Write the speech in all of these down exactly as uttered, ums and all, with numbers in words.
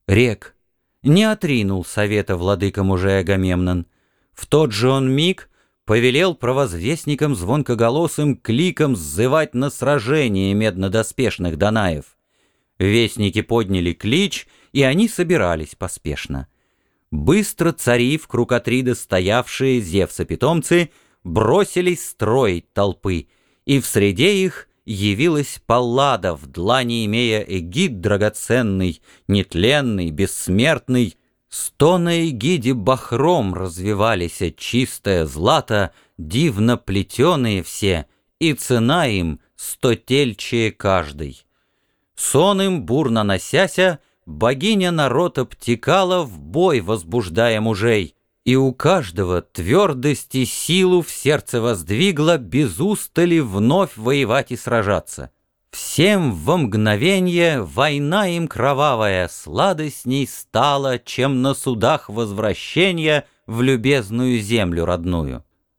Рек, не отринул совета владыка мужей Агамемнон. В тот же он миг повелел провозвестникам звонкоголосым кликом сзывать на сражение меднодоспешных Данаев. Вестники подняли клич, и они собирались поспешно. Быстро цари, в круг Атрида стоявшие Зевса-питомцы, бросились строить толпы, и в среде их явилась Паллада, в длани имея эгид драгоценный, нетленный, бессмертный. Сто на эгиде бахром развивались чистое злато, дивно плетеные все, и цена им стотельчие каждый. Сон им, бурно носяся, богиня народ обтекала в бой, возбуждая мужей, и у каждого твердость и силу в сердце воздвигла без устали вновь воевать и сражаться. Всем во мгновенье война им кровавая сладостней стала, чем на судах возвращения в любезную землю родную.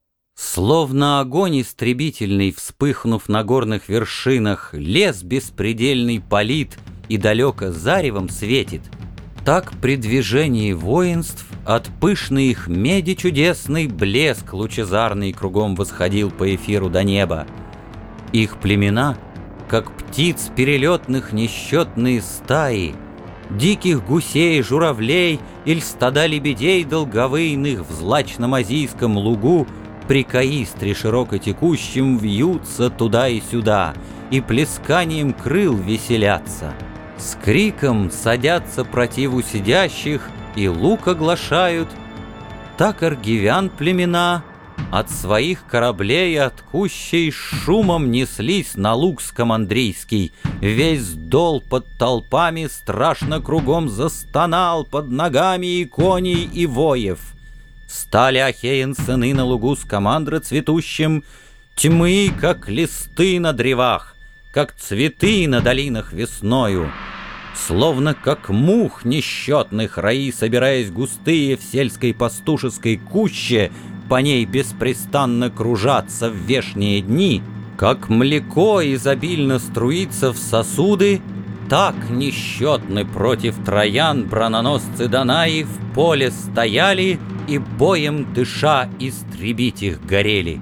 Словно огонь истребительный, вспыхнув на горных вершинах, лес беспредельный палит и далеко заревом светит, так при движении воинств от пышной их меди чудесный блеск лучезарный кругом восходил по эфиру до неба. Их племена, как птиц перелетных несчетные стаи, диких гусей, журавлей или стада лебедей долговыйных в злачном азийском лугу при каистре широко текущем вьются туда и сюда, и плесканием крыл веселятся. С криком садятся противу сидящих и лук оглашают. Так аргивян племена от своих кораблей от кущей шумом неслись на луг скамандрийский. Весь дол под толпами страшно кругом застонал под ногами и коней, и воев. Стали ахеен сыны на лугу скамандра цветущим, тьмы, как листы на древах, как цветы на долинах весною. Словно как мух несчетных раи, собираясь густые в сельской пастушеской куще, по ней беспрестанно кружатся в вешние дни, как млеко изобильно струится в сосуды, так несчетны против троян брононосцы Данаи в поле стояли и боем дыша истребить их горели.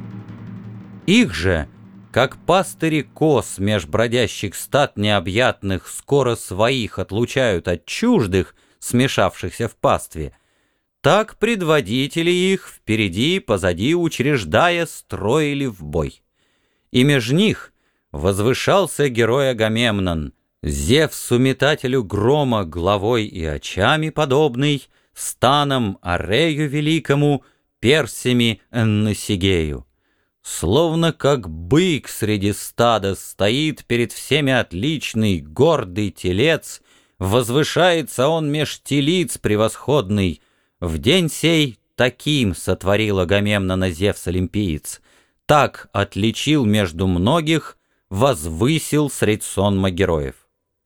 Их же, как пастыри коз меж бродящих стад необъятных скоро своих отлучают от чуждых, смешавшихся в пастве, так предводители их впереди, позади учреждая, строили в бой. И меж них возвышался герой Агамемнон, Зевсу метателю грома главой и очами подобный, станом Арею великому, персями Энносигею. Словно как бык среди стада стоит перед всеми отличный, гордый телец, возвышается он меж телиц превосходный. В день сей таким сотворил Агамемнона Зевс олимпиец, так отличил между многих, возвысил средь сонма героев.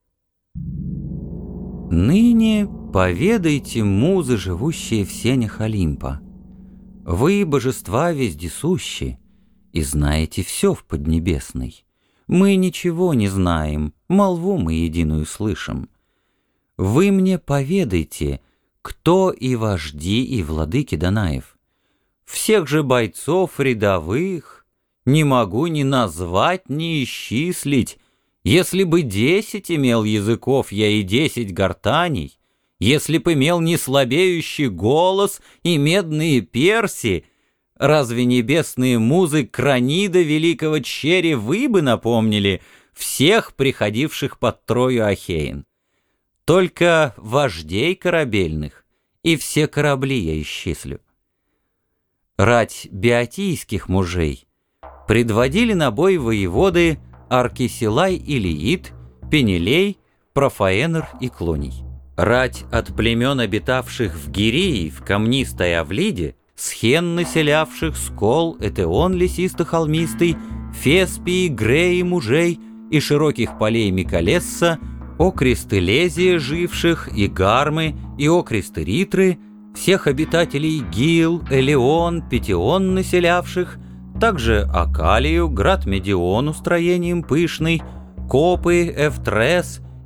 Ныне поведайте, музы, живущие в сенях Олимпа. Вы, божества вездесущие, и знаете все в Поднебесной. Мы ничего не знаем, молву мы единую слышим. Вы мне поведайте, кто и вожди, и владыки Данаев. Всех же бойцов рядовых не могу ни назвать, ни исчислить. Если бы десять имел языков я и десять гортаней, если б имел неслабеющий голос и медные перси, разве небесные музы Кранида великого чере вы бы напомнили всех приходивших под Трою ахеин? Только вождей корабельных и все корабли я исчислю. Рать биотийских мужей предводили на бой воеводы Аркисилай и Лиит, Пенелей, Профаэнр и Клоний. Рать от племен, обитавших в Гирии, в камнистой Авлиде, схен, населявших Скол, Этеон лесисто-холмистый, Феспии, Греи мужей и широких полей Микалесса, окресты Лезия живших, и Гармы, и окресты Ритры, всех обитателей Гил, Элеон, Петион населявших, также Акалию, град Медион устроением пышный, Копы, Эвтрес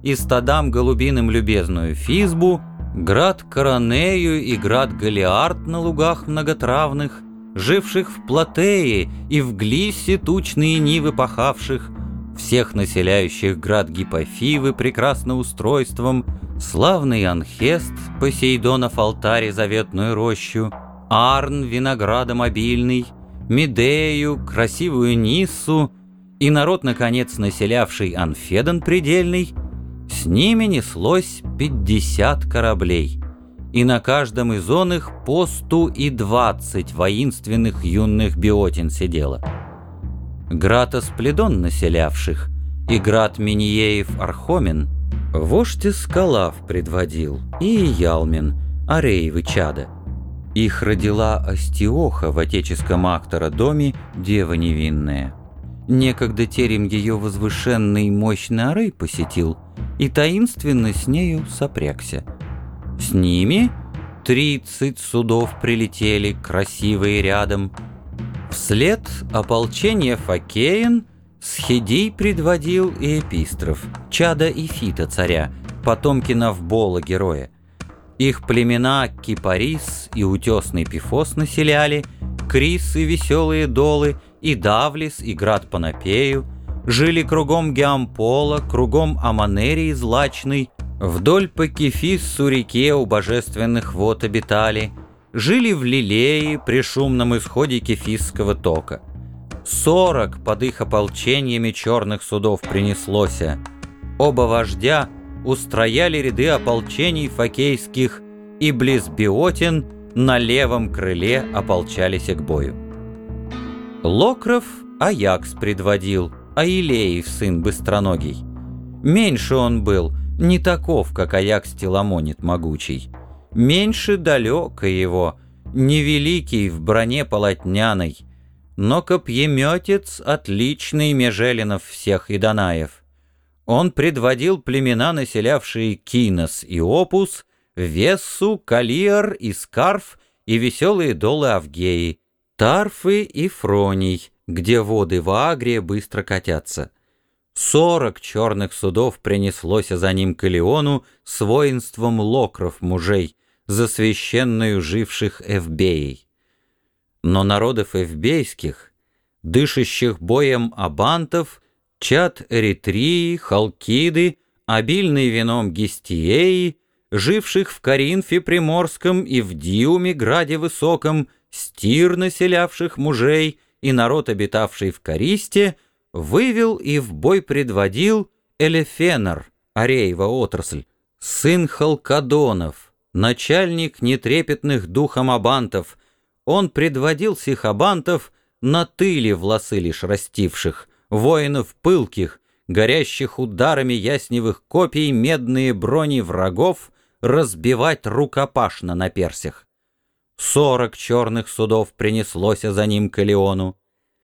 и стадам голубиным любезную Физбу, град Коронею и град Галиард на лугах многотравных, живших в Платее и в Глиссе тучные нивы пахавших, всех населяющих град Гипофивы прекрасным устройством, славный Анхест, Посейдонов алтаре заветную рощу, Арн виноградом обильный, Медею, красивую Ниссу и народ, наконец, населявший Анфедон предельный, с ними неслось пятьдесят кораблей, и на каждом из он их по сту и двадцать воинственных юных биотин сидело. Град Аспледон населявших и град Миниеев Архомен вождь Искалав предводил, и Ялмин, Ареевы чада. Их родила Астиоха в отеческом Актора доме, дева невинная. Некогда терем ее возвышенный мощный Арей посетил, и таинственно с нею сопрягся. С ними тридцать судов прилетели, красивые рядом. Вслед ополчение Фокеен Схидий предводил и Эпистров, чада Ифита царя, потомки Навбола героя. Их племена Кипарис и утесный Пифос населяли, Крис и веселые долы, и Давлис, и град Панопею, жили кругом Геампола, кругом Аманерии злачной, вдоль по Кефиссу реке у божественных вод обитали, жили в Лилее при шумном исходе Кефисского тока. Сорок под их ополчениями черных судов принеслося. Оба вождя устрояли ряды ополчений фокейских, и близ Биотин на левом крыле ополчались к бою. Локров Аякс предводил, Аилеев сын быстроногий. Меньше он был, не таков, как Аякс Теламонит могучий. Меньше далеко его, невеликий в броне полотняной, но копьеметец отличный межелинов всех и Данаев. Он предводил племена, населявшие Кинос и Опус, Вессу, Калиар и Скарф и веселые долы Авгеи, Тарфы и Фроний, где воды в Агрии быстро катятся. Сорок черных судов принеслось за ним к Илиону с воинством локров мужей, за священную живших Эвбеей. Но народов эвбейских, дышащих боем абантов, чад Эритрии, Халкиды, обильный вином Гестиеи, живших в Коринфе Приморском и в Диуме, граде высоком, стир населявших мужей и народ, обитавший в Користе, вывел и в бой предводил Элефенор, Ареева отрасль, сын Халкадонов, начальник нетрепетных духом абантов. Он предводил сих абантов на тыле власы лишь растивших, воинов пылких, горящих ударами ясневых копий медные брони врагов разбивать рукопашно на персях. Сорок черных судов принеслось за ним к Илиону.